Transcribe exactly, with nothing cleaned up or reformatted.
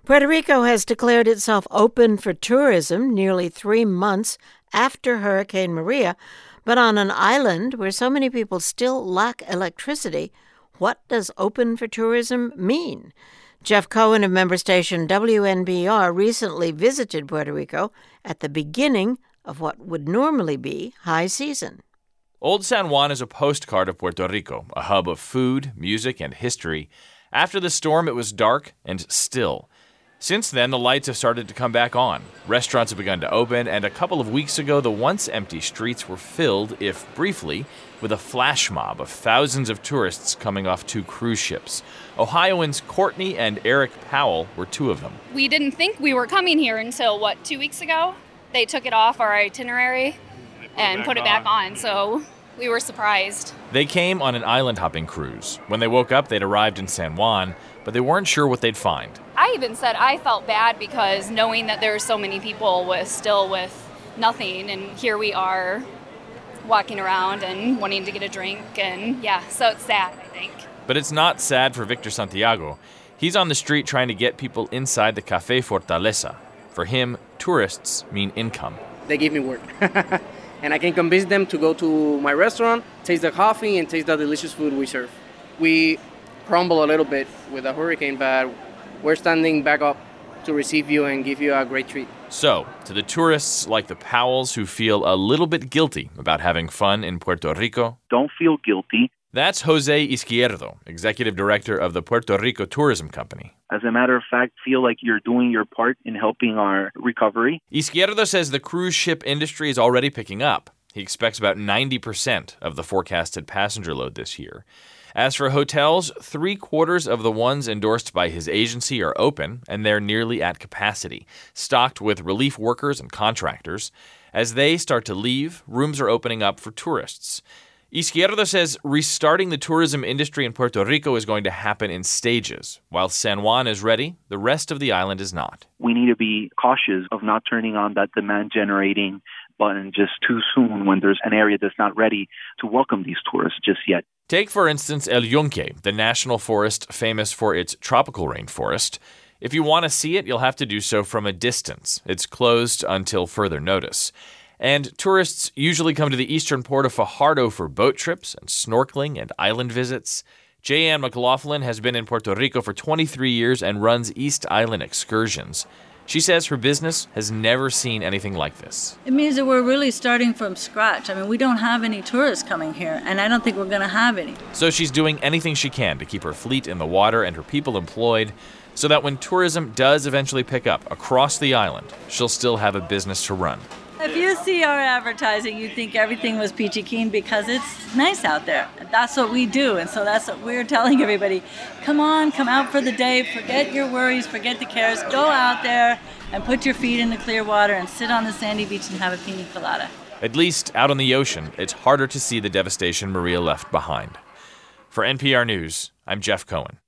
Puerto Rico has declared itself open for tourism nearly three months after Hurricane Maria, but on an island where so many people still lack electricity, what does open for tourism mean? Jeff Cohen of member station W N B R recently visited Puerto Rico at the beginning of what would normally be high season. Old San Juan is a postcard of Puerto Rico, a hub of food, music, and history. After the storm, it was dark and still. Since then, the lights have started to come back on. Restaurants have begun to open, and a couple of weeks ago, the once empty streets were filled, if briefly, with a flash mob of thousands of tourists coming off two cruise ships. Ohioans Courtney and Eric Powell were two of them. We didn't think we were coming here until, what, two weeks ago? They took it off our itinerary and put it back on, so we were surprised. They came on an island-hopping cruise. When they woke up, they'd arrived in San Juan, but they weren't sure what they'd find. I even said I felt bad because knowing that there were so many people with still with nothing, and here we are walking around and wanting to get a drink, and yeah, so it's sad, I think. But it's not sad for Victor Santiago. He's on the street trying to get people inside the Café Fortaleza. For him, tourists mean income. They give me work. And I can convince them to go to my restaurant, taste the coffee, and taste the delicious food we serve. We crumble a little bit with a hurricane, but we're standing back up to receive you and give you a great treat. So, to the tourists like the Powells who feel a little bit guilty about having fun in Puerto Rico, don't feel guilty. That's Jose Izquierdo, executive director of the Puerto Rico Tourism Company. As a matter of fact, feel like you're doing your part in helping our recovery. Izquierdo says the cruise ship industry is already picking up. He expects about ninety percent of the forecasted passenger load this year. As for hotels, three-quarters of the ones endorsed by his agency are open, and they're nearly at capacity, stocked with relief workers and contractors. As they start to leave, rooms are opening up for tourists. Izquierdo says restarting the tourism industry in Puerto Rico is going to happen in stages. While San Juan is ready, the rest of the island is not. We need to be cautious of not turning on that demand-generating button just too soon when there's an area that's not ready to welcome these tourists just yet. Take, for instance, El Yunque, the national forest famous for its tropical rainforest. If you want to see it, you'll have to do so from a distance. It's closed until further notice. And tourists usually come to the eastern port of Fajardo for boat trips and snorkeling and island visits. J-Ann McLaughlin has been in Puerto Rico for twenty-three years and runs East Island excursions. She says her business has never seen anything like this. It means that we're really starting from scratch. I mean, we don't have any tourists coming here, and I don't think we're going to have any. So she's doing anything she can to keep her fleet in the water and her people employed so that when tourism does eventually pick up across the island, she'll still have a business to run. If you see our advertising, you'd think everything was peachy keen because it's nice out there. That's what we do, and so that's what we're telling everybody. Come on, come out for the day, forget your worries, forget the cares, go out there and put your feet in the clear water and sit on the sandy beach and have a pina colada. At least out on the ocean, it's harder to see the devastation Maria left behind. For N P R News, I'm Jeff Cohen.